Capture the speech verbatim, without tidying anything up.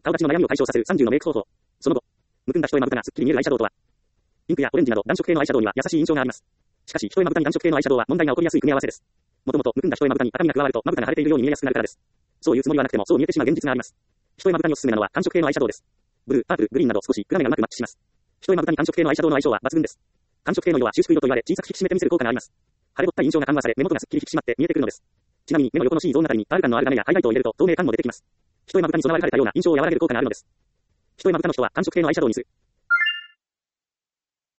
顔立ちの悩みを解消させるさんじゅうのメイク方法。その後、むくんだ一重まぶたがすっきり見えるアイシャドウとは。ピンクやオレンジなど暖色系のアイシャドウには優しい印象があります。しかし、一重まぶたに暖色系のアイシャドウは問題が起こりやすい組み合わせです。もともとむくんだ一重まぶたに赤みが加わるとまぶたが腫れているように見えやすくなるからです。そういうつもりはなくてもそう見えてしまう現実があります。一重まぶたにおすすめなのは寒色系のアイシャドウです。ブルー、パープル、グリーンなど少し暗めがうまくマッチします。一重まぶたに寒色系のアイシャドウの相性は抜群です。寒色系の色は収縮色と言われ小さく引き締めて見せる効果があります。腫れぼった印象が緩和され目元がすっきり引き締まって見えてくるのです。ちなみに目の横の C ゾーンあたりにバール感のあるラメやハイライトを入れると透明感も出てきます。一重まぶたに備わられたような印象を和らげる効果があるのです。一重まぶたの人は寒色系のアイシャドウにする。